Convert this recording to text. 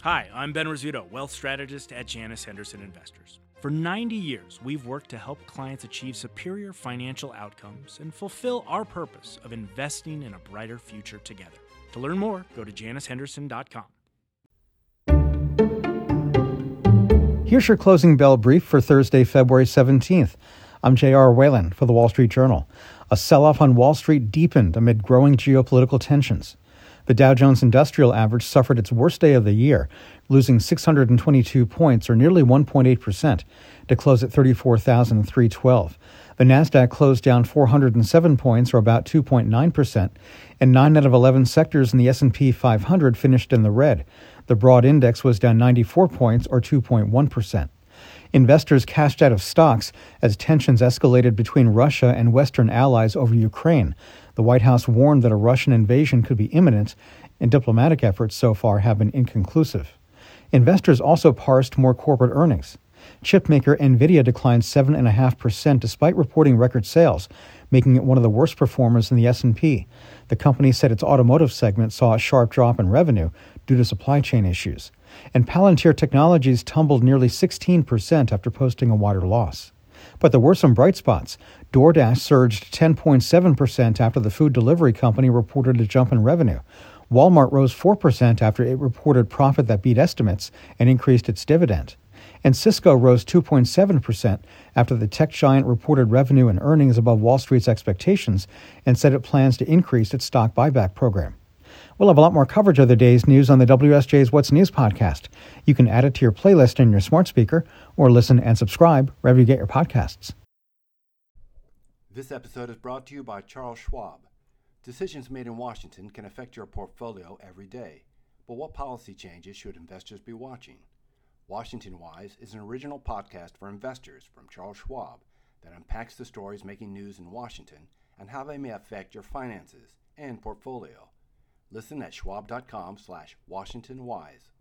Hi, I'm Ben Rizzuto, wealth strategist at Janus Henderson Investors. For 90 years, we've worked to help clients achieve superior financial outcomes and fulfill our purpose of investing in a brighter future together. To learn more, go to janushenderson.com. Here's your closing bell brief for Thursday, February 17th. I'm J.R. Whalen for the Wall Street Journal. A sell-off on Wall Street deepened amid growing geopolitical tensions. The Dow Jones Industrial Average suffered its worst day of the year, losing 622 points, or nearly 1.8%, to close at 34,312. The Nasdaq closed down 407 points, or about 2.9%, and 9 out of 11 sectors in the S&P 500 finished in the red. The broad index was down 94 points, or 2.1%. Investors cashed out of stocks as tensions escalated between Russia and Western allies over Ukraine. The White House warned that a Russian invasion could be imminent, and diplomatic efforts so far have been inconclusive. Investors also parsed more corporate earnings. Chipmaker NVIDIA declined 7.5% despite reporting record sales, making it one of the worst performers in the S&P. The company said its automotive segment saw a sharp drop in revenue due to supply chain issues. And Palantir Technologies tumbled nearly 16% after posting a wider loss. But there were some bright spots. DoorDash surged 10.7% after the food delivery company reported a jump in revenue. Walmart rose 4% after it reported profit that beat estimates and increased its dividend. And Cisco rose 2.7% after the tech giant reported revenue and earnings above Wall Street's expectations and said it plans to increase its stock buyback program. We'll have a lot more coverage of the day's news on the WSJ's What's News podcast. You can add it to your playlist in your smart speaker or listen and subscribe wherever you get your podcasts. This episode is brought to you by Charles Schwab. Decisions made in Washington can affect your portfolio every day. But what policy changes should investors be watching? Washington Wise is an original podcast for investors from Charles Schwab that unpacks the stories making news in Washington and how they may affect your finances and portfolio. Listen at schwab.com/WashingtonWise.